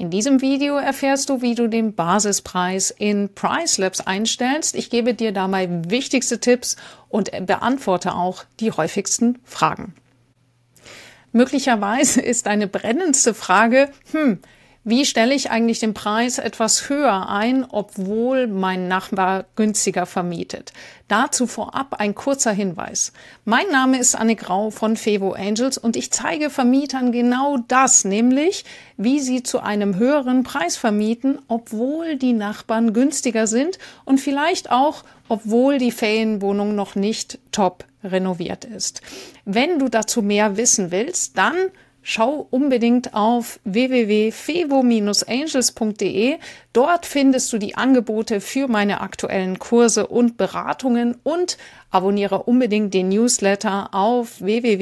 In diesem Video erfährst du, wie du den Basispreis in PriceLabs einstellst. Ich gebe dir dabei wichtigste Tipps und beantworte auch die häufigsten Fragen. Möglicherweise ist eine brennendste Frage, wie stelle ich eigentlich den Preis etwas höher ein, obwohl mein Nachbar günstiger vermietet? Dazu vorab ein kurzer Hinweis. Mein Name ist Anne Grau von Fevo Angels und ich zeige Vermietern genau das, nämlich wie sie zu einem höheren Preis vermieten, obwohl die Nachbarn günstiger sind und vielleicht auch, obwohl die Ferienwohnung noch nicht top renoviert ist. Wenn du dazu mehr wissen willst, dann schau unbedingt auf www.fevo-angels.de. Dort findest du die Angebote für meine aktuellen Kurse und Beratungen und abonniere unbedingt den Newsletter auf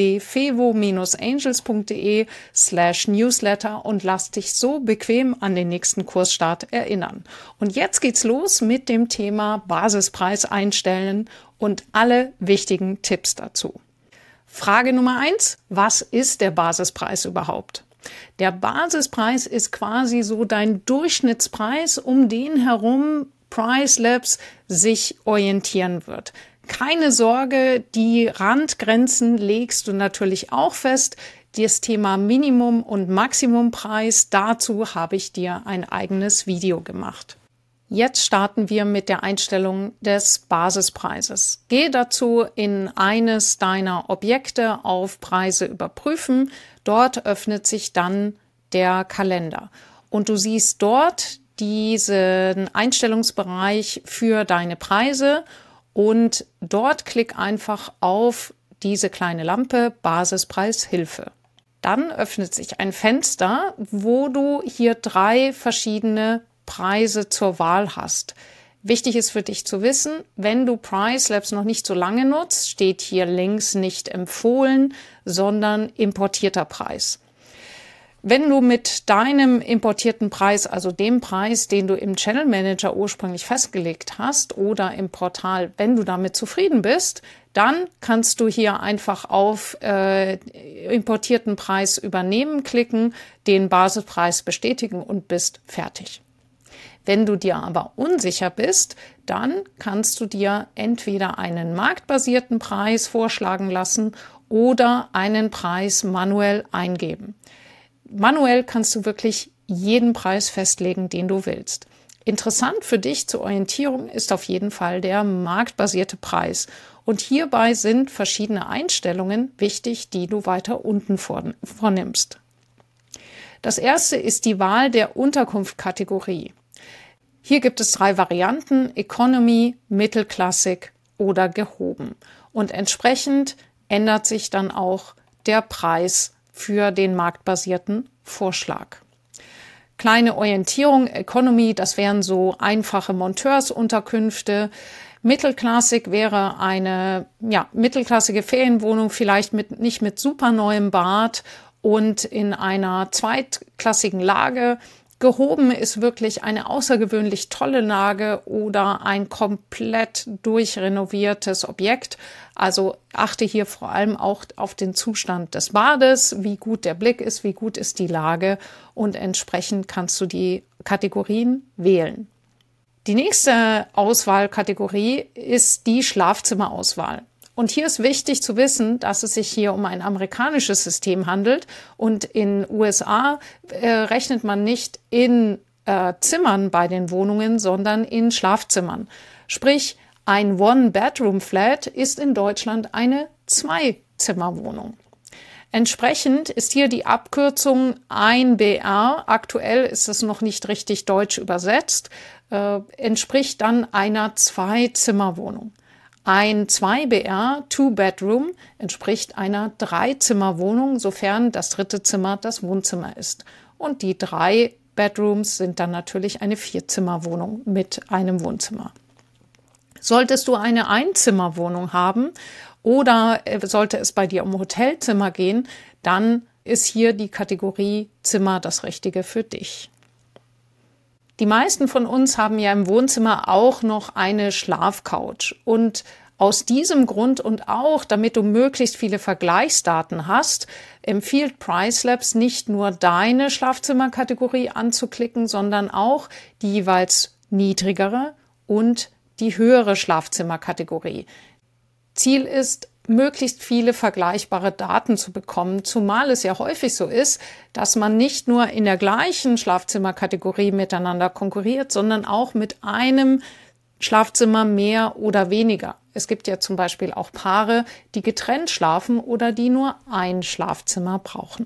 www.fevo-angels.de/newsletter und lass dich so bequem an den nächsten Kursstart erinnern. Und jetzt geht's los mit dem Thema Basispreis einstellen und alle wichtigen Tipps dazu. Frage Nummer 1. Was ist der Basispreis überhaupt? Der Basispreis ist quasi so dein Durchschnittspreis, um den herum PriceLabs sich orientieren wird. Keine Sorge, die Randgrenzen legst du natürlich auch fest. Das Thema Minimum- und Maximumpreis, dazu habe ich dir ein eigenes Video gemacht. Jetzt starten wir mit der Einstellung des Basispreises. Gehe dazu in eines deiner Objekte auf Preise überprüfen. Dort öffnet sich dann der Kalender. Und du siehst dort diesen Einstellungsbereich für deine Preise und dort klick einfach auf diese kleine Lampe Basispreishilfe. Dann öffnet sich ein Fenster, wo du hier 3 verschiedene Preise zur Wahl hast. Wichtig ist für dich zu wissen, wenn du PriceLabs noch nicht so lange nutzt, steht hier links nicht empfohlen, sondern importierter Preis. Wenn du mit deinem importierten Preis, also dem Preis, den du im Channel Manager ursprünglich festgelegt hast oder im Portal, wenn du damit zufrieden bist, dann kannst du hier einfach auf importierten Preis übernehmen klicken, den Basispreis bestätigen und bist fertig. Wenn du dir aber unsicher bist, dann kannst du dir entweder einen marktbasierten Preis vorschlagen lassen oder einen Preis manuell eingeben. Manuell kannst du wirklich jeden Preis festlegen, den du willst. Interessant für dich zur Orientierung ist auf jeden Fall der marktbasierte Preis. Und hierbei sind verschiedene Einstellungen wichtig, die du weiter unten vornimmst. Das erste ist die Wahl der Unterkunftskategorie. Hier gibt es 3 Varianten: Economy, Mittelklassik oder gehoben. Und entsprechend ändert sich dann auch der Preis für den marktbasierten Vorschlag. Kleine Orientierung: Economy, das wären so einfache Monteursunterkünfte. Mittelklassik wäre eine mittelklassige Ferienwohnung, vielleicht nicht mit super neuem Bad und in einer zweitklassigen Lage. Gehoben ist wirklich eine außergewöhnlich tolle Lage oder ein komplett durchrenoviertes Objekt. Also achte hier vor allem auch auf den Zustand des Bades, wie gut der Blick ist, wie gut ist die Lage und entsprechend kannst du die Kategorien wählen. Die nächste Auswahlkategorie ist die Schlafzimmerauswahl. Und hier ist wichtig zu wissen, dass es sich hier um ein amerikanisches System handelt und in USA rechnet man nicht in Zimmern bei den Wohnungen, sondern in Schlafzimmern. Sprich, ein One-Bedroom-Flat ist in Deutschland eine 2-Zimmer-Wohnung. Entsprechend ist hier die Abkürzung 1BR, aktuell ist es noch nicht richtig deutsch übersetzt, entspricht dann einer 2-Zimmer-Wohnung. Ein 2BR, Two-Bedroom, entspricht einer 3-Zimmer-Wohnung, sofern das 3. Zimmer das Wohnzimmer ist. Und die 3 Bedrooms sind dann natürlich eine 4-Zimmer-Wohnung mit einem Wohnzimmer. Solltest du eine Einzimmerwohnung haben oder sollte es bei dir um Hotelzimmer gehen, dann ist hier die Kategorie Zimmer das Richtige für dich. Die meisten von uns haben ja im Wohnzimmer auch noch eine Schlafcouch und Aus diesem Grund und auch, damit du möglichst viele Vergleichsdaten hast, empfiehlt PriceLabs nicht nur deine Schlafzimmerkategorie anzuklicken, sondern auch die jeweils niedrigere und die höhere Schlafzimmerkategorie. Ziel ist, möglichst viele vergleichbare Daten zu bekommen, zumal es ja häufig so ist, dass man nicht nur in der gleichen Schlafzimmerkategorie miteinander konkurriert, sondern auch mit einem Schlafzimmer mehr oder weniger. Es gibt ja zum Beispiel auch Paare, die getrennt schlafen oder die nur ein Schlafzimmer brauchen.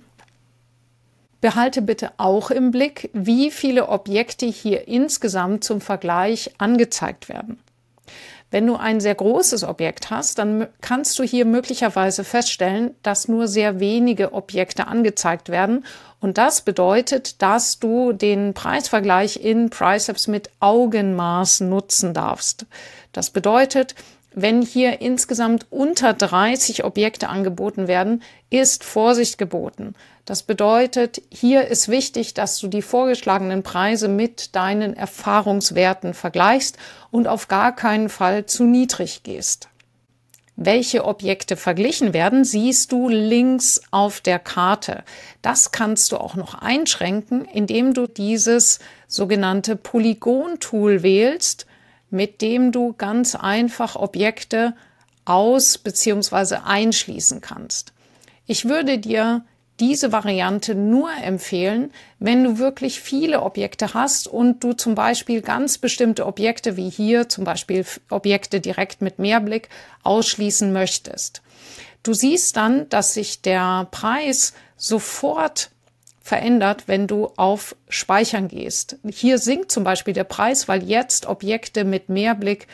Behalte bitte auch im Blick, wie viele Objekte hier insgesamt zum Vergleich angezeigt werden. Wenn du ein sehr großes Objekt hast, dann kannst du hier möglicherweise feststellen, dass nur sehr wenige Objekte angezeigt werden. Und das bedeutet, dass du den Preisvergleich in PriceLabs mit Augenmaß nutzen darfst. Das bedeutet, wenn hier insgesamt unter 30 Objekte angeboten werden, ist Vorsicht geboten. Das bedeutet, hier ist wichtig, dass du die vorgeschlagenen Preise mit deinen Erfahrungswerten vergleichst und auf gar keinen Fall zu niedrig gehst. Welche Objekte verglichen werden, siehst du links auf der Karte. Das kannst du auch noch einschränken, indem du dieses sogenannte Polygon-Tool wählst, mit dem du ganz einfach Objekte aus- bzw. einschließen kannst. Ich würde dir diese Variante nur empfehlen, wenn du wirklich viele Objekte hast und du zum Beispiel ganz bestimmte Objekte wie hier, zum Beispiel Objekte direkt mit Mehrblick, ausschließen möchtest. Du siehst dann, dass sich der Preis sofort verändert, wenn du auf Speichern gehst. Hier sinkt zum Beispiel der Preis, weil jetzt Objekte mit Mehrblick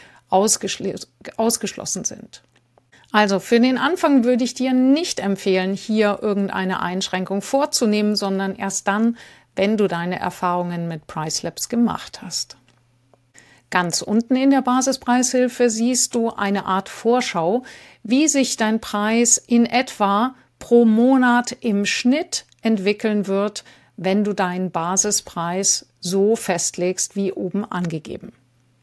ausgeschlossen sind. Also für den Anfang würde ich dir nicht empfehlen, hier irgendeine Einschränkung vorzunehmen, sondern erst dann, wenn du deine Erfahrungen mit PriceLabs gemacht hast. Ganz unten in der Basispreishilfe siehst du eine Art Vorschau, wie sich dein Preis in etwa pro Monat im Schnitt entwickeln wird, wenn du deinen Basispreis so festlegst wie oben angegeben.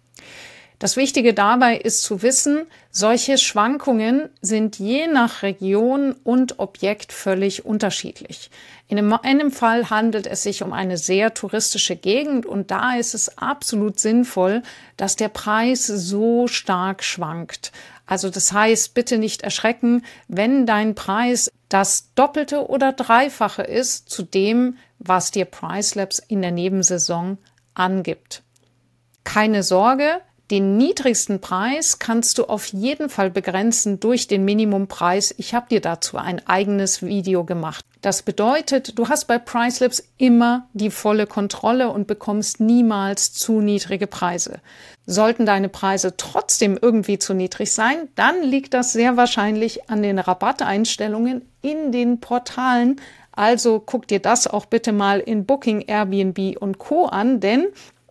Das Wichtige dabei ist zu wissen, solche Schwankungen sind je nach Region und Objekt völlig unterschiedlich. In einem Fall handelt es sich um eine sehr touristische Gegend und da ist es absolut sinnvoll, dass der Preis so stark schwankt. Also das heißt, bitte nicht erschrecken, wenn dein Preis das Doppelte oder Dreifache ist zu dem, was dir PriceLabs in der Nebensaison angibt. Keine Sorge, den niedrigsten Preis kannst du auf jeden Fall begrenzen durch den Minimumpreis. Ich habe dir dazu ein eigenes Video gemacht. Das bedeutet, du hast bei PriceLabs immer die volle Kontrolle und bekommst niemals zu niedrige Preise. Sollten deine Preise trotzdem irgendwie zu niedrig sein, dann liegt das sehr wahrscheinlich an den Rabatteinstellungen in den Portalen. Also guck dir das auch bitte mal in Booking, Airbnb und Co. an, denn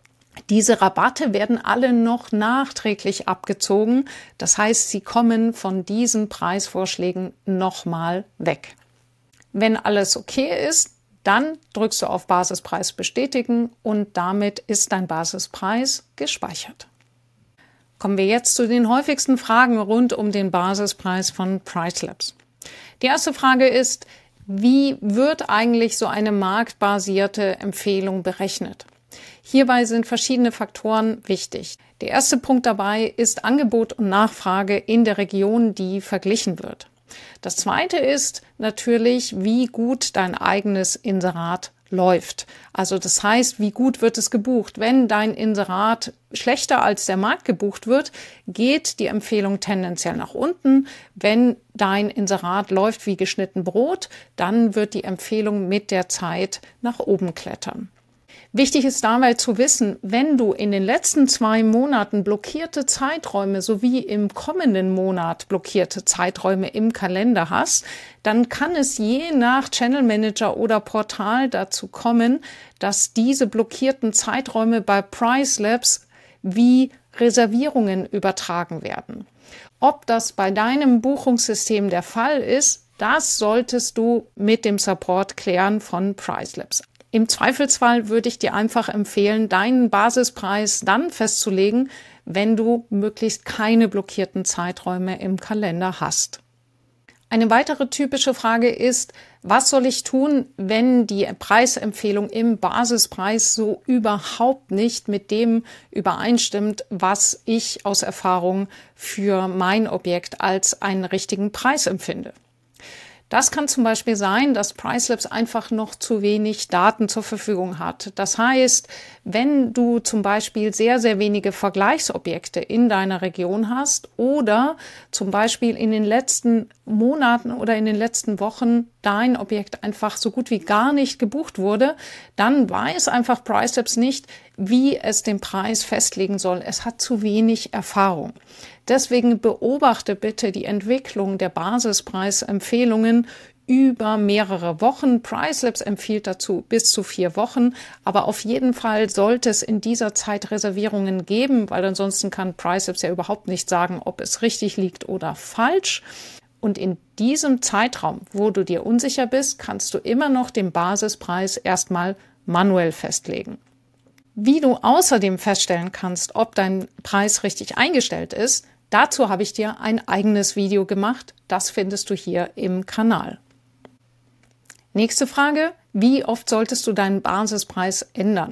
diese Rabatte werden alle noch nachträglich abgezogen. Das heißt, sie kommen von diesen Preisvorschlägen nochmal weg. Wenn alles okay ist, dann drückst du auf Basispreis bestätigen und damit ist dein Basispreis gespeichert. Kommen wir jetzt zu den häufigsten Fragen rund um den Basispreis von PriceLabs. Die erste Frage ist, wie wird eigentlich so eine marktbasierte Empfehlung berechnet? Hierbei sind verschiedene Faktoren wichtig. Der erste Punkt dabei ist Angebot und Nachfrage in der Region, die verglichen wird. Das zweite ist natürlich, wie gut dein eigenes Inserat läuft. Also das heißt, wie gut wird es gebucht? Wenn dein Inserat schlechter als der Markt gebucht wird, geht die Empfehlung tendenziell nach unten. Wenn dein Inserat läuft wie geschnitten Brot, dann wird die Empfehlung mit der Zeit nach oben klettern. Wichtig ist dabei zu wissen, wenn du in den letzten 2 Monaten blockierte Zeiträume sowie im kommenden Monat blockierte Zeiträume im Kalender hast, dann kann es je nach Channel Manager oder Portal dazu kommen, dass diese blockierten Zeiträume bei PriceLabs wie Reservierungen übertragen werden. Ob das bei deinem Buchungssystem der Fall ist, das solltest du mit dem Support klären von PriceLabs. Im Zweifelsfall würde ich dir einfach empfehlen, deinen Basispreis dann festzulegen, wenn du möglichst keine blockierten Zeiträume im Kalender hast. Eine weitere typische Frage ist, was soll ich tun, wenn die Preisempfehlung im Basispreis so überhaupt nicht mit dem übereinstimmt, was ich aus Erfahrung für mein Objekt als einen richtigen Preis empfinde? Das kann zum Beispiel sein, dass Pricelabs einfach noch zu wenig Daten zur Verfügung hat. Das heißt, wenn du zum Beispiel sehr, sehr wenige Vergleichsobjekte in deiner Region hast oder zum Beispiel in den letzten Monaten oder in den letzten Wochen dein Objekt einfach so gut wie gar nicht gebucht wurde, dann weiß einfach Pricelabs nicht, wie es den Preis festlegen soll. Es hat zu wenig Erfahrung. Deswegen beobachte bitte die Entwicklung der Basispreisempfehlungen über mehrere Wochen. Pricelabs empfiehlt dazu bis zu 4 Wochen, aber auf jeden Fall sollte es in dieser Zeit Reservierungen geben, weil ansonsten kann Pricelabs ja überhaupt nicht sagen, ob es richtig liegt oder falsch. Und in diesem Zeitraum, wo du dir unsicher bist, kannst du immer noch den Basispreis erstmal manuell festlegen. Wie du außerdem feststellen kannst, ob dein Preis richtig eingestellt ist, dazu habe ich dir ein eigenes Video gemacht. Das findest du hier im Kanal. Nächste Frage: Wie oft solltest du deinen Basispreis ändern?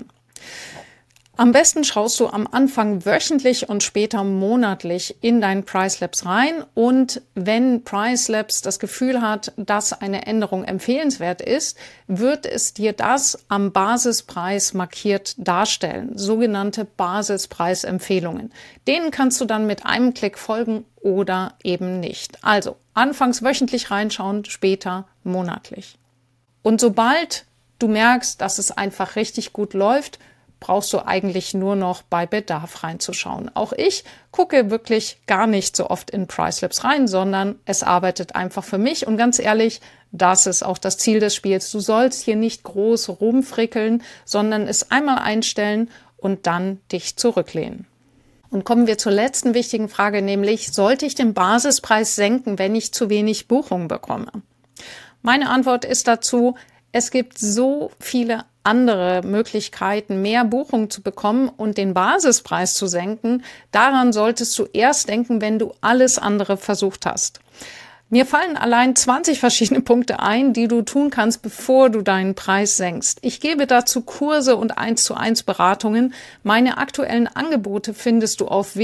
Am besten schaust du am Anfang wöchentlich und später monatlich in dein Pricelabs rein, und wenn Pricelabs das Gefühl hat, dass eine Änderung empfehlenswert ist, wird es dir das am Basispreis markiert darstellen, sogenannte Basispreisempfehlungen. Denen kannst du dann mit einem Klick folgen oder eben nicht. Also anfangs wöchentlich reinschauen, später monatlich. Und sobald du merkst, dass es einfach richtig gut läuft, brauchst du eigentlich nur noch bei Bedarf reinzuschauen. Auch ich gucke wirklich gar nicht so oft in Pricelabs rein, sondern es arbeitet einfach für mich. Und ganz ehrlich, das ist auch das Ziel des Spiels. Du sollst hier nicht groß rumfrickeln, sondern es einmal einstellen und dann dich zurücklehnen. Und kommen wir zur letzten wichtigen Frage, nämlich, sollte ich den Basispreis senken, wenn ich zu wenig Buchungen bekomme? Meine Antwort ist dazu: Es gibt so viele andere Möglichkeiten, mehr Buchungen zu bekommen und den Basispreis zu senken. Daran solltest du erst denken, wenn du alles andere versucht hast. Mir fallen allein 20 verschiedene Punkte ein, die du tun kannst, bevor du deinen Preis senkst. Ich gebe dazu Kurse und 1:1 Beratungen. Meine aktuellen Angebote findest du auf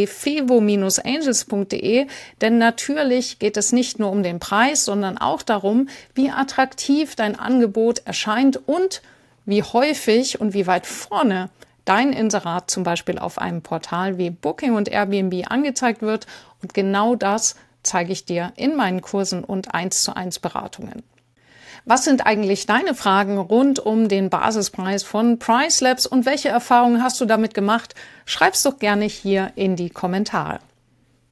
www.fevo-angels.de, denn natürlich geht es nicht nur um den Preis, sondern auch darum, wie attraktiv dein Angebot erscheint und wie häufig und wie weit vorne dein Inserat zum Beispiel auf einem Portal wie Booking und Airbnb angezeigt wird. Und genau das zeige ich dir in meinen Kursen und 1:1 Beratungen. Was sind eigentlich deine Fragen rund um den Basispreis von Pricelabs und welche Erfahrungen hast du damit gemacht? Schreib's doch gerne hier in die Kommentare.